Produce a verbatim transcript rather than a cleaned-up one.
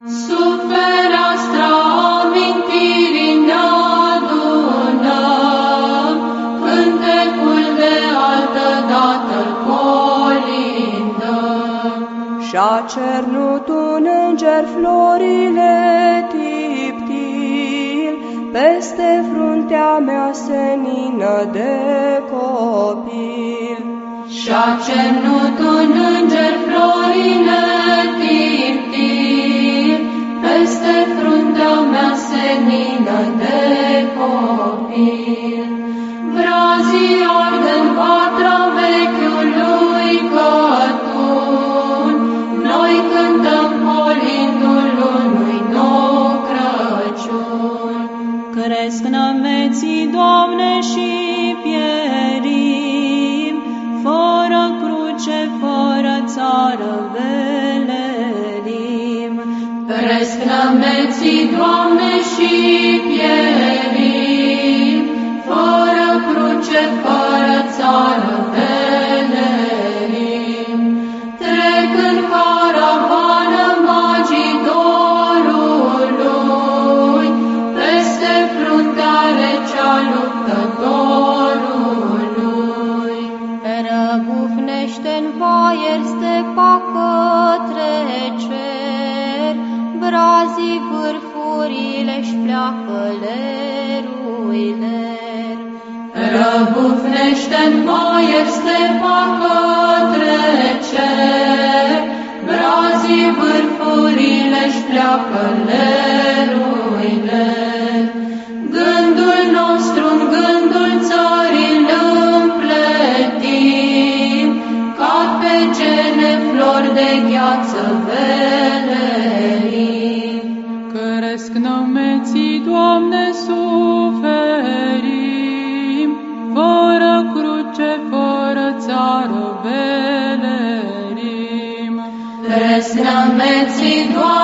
Sub fereastra amintirii ne-adunăm, cântecul de altădată-l colindăm. Și-a cernut un înger florile tiptil, peste fruntea mea senină de copil. Și-a cernut un înger florile tiptil, peste fruntea mea senină de copil. Brazii ard în patra vechiului cătun, noi cântăm colindul unui nou Crăciun. Cresc nămeții, Doamne, și pierim, fără cruce, fără țară velerim. Cresc nămeții, Doamne, și pierim, fără cruce, fără țară velerim. Trec în caravană magii dorului, peste fruntea recea luptătorului. Răbufnește-n vaier stepa către cer, brazii vârfurile-și pleacă leruiler. Răbufnește-n vaier stepa către cer, brazii vârfurile-și pleacă leruiler. Gândul nostru în gândul țării împletim, cad pe gene flori de gheață velerim. Cresc nămeții, Doamne, suferim, fără cruce, fără țară velerim. Cresc nămeții, Doamne,